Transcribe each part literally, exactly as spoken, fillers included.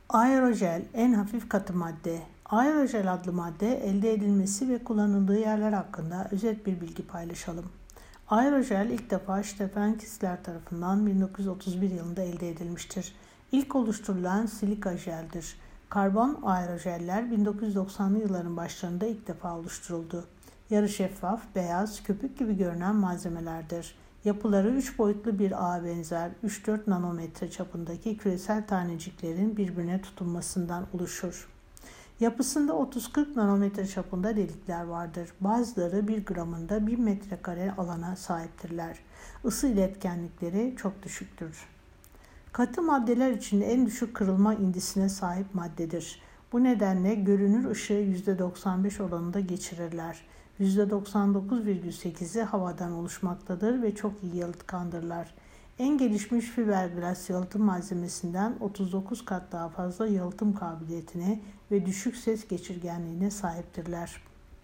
Aerojel en hafif katı madde. Aerojel adlı madde elde edilmesi ve kullanıldığı yerler hakkında özet bir bilgi paylaşalım. Aerojel ilk defa Stephen Kistler tarafından bin dokuz yüz otuz bir yılında elde edilmiştir. İlk oluşturulan silika jeldir. Karbon aerojeller bin dokuz yüz doksanlı yılların başlarında ilk defa oluşturuldu. Yarı şeffaf, beyaz, köpük gibi görünen malzemelerdir. Yapıları üç boyutlu bir ağa benzer üç dört nanometre çapındaki küresel taneciklerin birbirine tutunmasından oluşur. Yapısında otuz kırk nanometre çapında delikler vardır. Bazıları bir gramında bir metrekare alana sahiptirler. Isı iletkenlikleri çok düşüktür. Katı maddeler içinde en düşük kırılma indisine sahip maddedir. Bu nedenle görünür ışığı yüzde doksan beş oranında geçirirler. yüzde doksan dokuz virgül sekizi havadan oluşmaktadır ve çok iyi yalıtkandırlar. En gelişmiş fiberglass yalıtım malzemesinden otuz dokuz kat daha fazla yalıtım kabiliyetine ve düşük ses geçirgenliğine sahiptirler.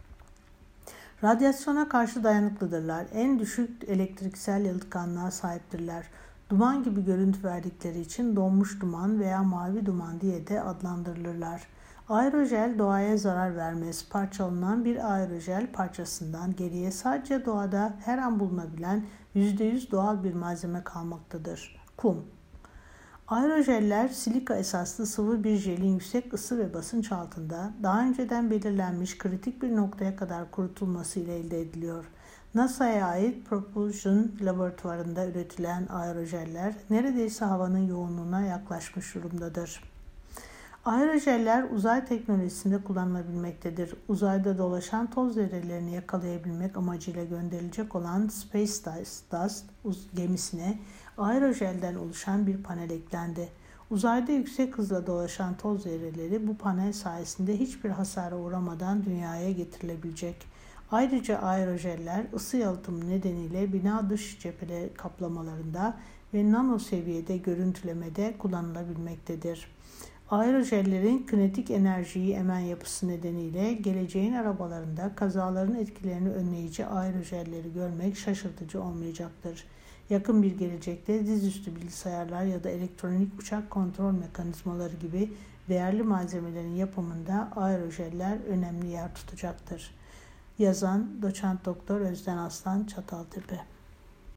Radyasyona karşı dayanıklıdırlar. En düşük elektriksel yalıtkanlığa sahiptirler. Duman gibi görüntü verdikleri için donmuş duman veya mavi duman diye de adlandırılırlar. Aerojel doğaya zarar vermez. Parçalanan bir aerojel parçasından geriye sadece doğada her an bulunabilen yüzde yüz doğal bir malzeme kalmaktadır. Kum. Aerojeller silika esaslı sıvı bir jelin yüksek ısı ve basınç altında daha önceden belirlenmiş kritik bir noktaya kadar kurutulması ile elde ediliyor. NASA'ya ait Propulsion laboratuvarında üretilen aerojeller neredeyse havanın yoğunluğuna yaklaşmış durumdadır. Aerojeller uzay teknolojisinde kullanılabilmektedir. Uzayda dolaşan toz zerrelerini yakalayabilmek amacıyla gönderilecek olan Space Dust gemisine aerojelden oluşan bir panel eklendi. Uzayda yüksek hızla dolaşan toz zerreleri bu panel sayesinde hiçbir hasara uğramadan dünyaya getirilebilecek. Ayrıca aerojeller ısı yalıtımı nedeniyle bina dış cephe kaplamalarında ve nano seviyede görüntülemede kullanılabilmektedir. Aerojellerin kinetik enerjiyi emen yapısı nedeniyle geleceğin arabalarında kazaların etkilerini önleyici aerojelleri görmek şaşırtıcı olmayacaktır. Yakın bir gelecekte dizüstü bilgisayarlar ya da elektronik uçak kontrol mekanizmaları gibi değerli malzemelerin yapımında aerojeller önemli yer tutacaktır. Yazan Doçent Doktor Özden Aslan Çataltepe.